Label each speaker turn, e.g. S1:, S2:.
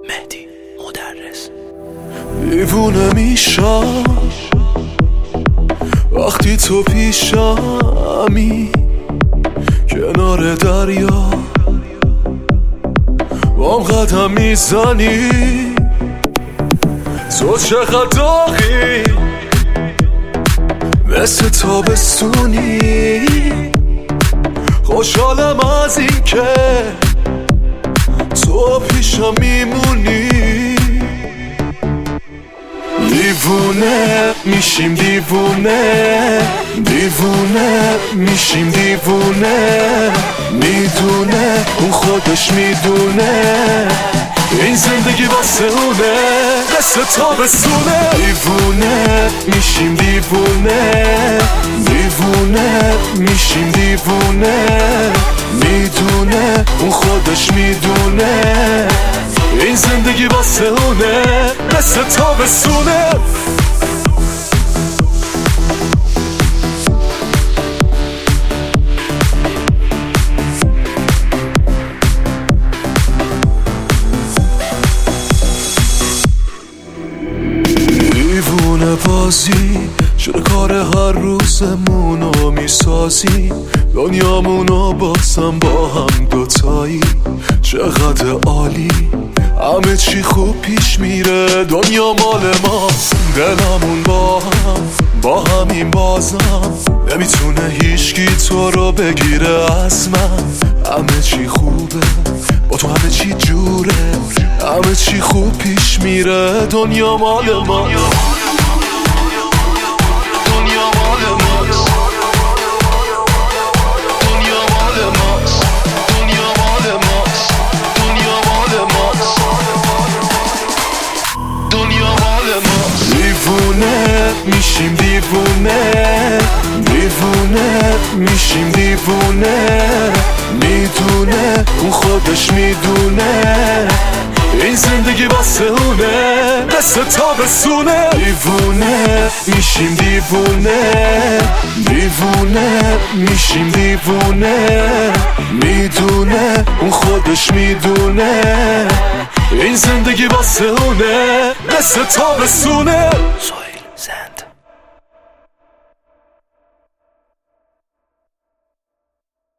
S1: مهدی مدرس.
S2: دیوونه میشم وقتی تو پیشمی، کنار دریا بام قدم میزنی. تو چقدر داغی، مثل تابستونی. خوشحالم از این که تو پیشم میمونی. دیوونه میشیم دیوونه، دیوونه میشیم دیوونه. میدونه اون خودش میدونه این زندگی واسه اونه، مثل تابستونه. دیوونه میشیم دیوونه، دیوونه میشیم دیوونه. میدونه اون خودش میدونه این زندگی واسه اونه، مثل تابستونه. دیوونه بازی شده کار هر روزمونو میسازی. دنیامونو بازم با هم دوتایی، چقدر عالی. همه چی خوب پیش میره، دنیا مال ماست. دلمون با همین بازم نمیتونه هیچکی تو رو بگیره از من. همه چی خوبه با تو، همه چی جوره، همه چی خوب پیش میره. دنیا مال ما، دیوونه میشیم دیوونه، دیوونه میشیم دیوونه. میدونه اون خودش میدونه این زندگی واسه اونه، مثل تابستونه. دیوونه میشیم دیوونه، دیوونه میشیم دیوونه. میدونه اون خودش میدونه این زندگی واسه اونه، مثل تابستونه.
S1: سویل زن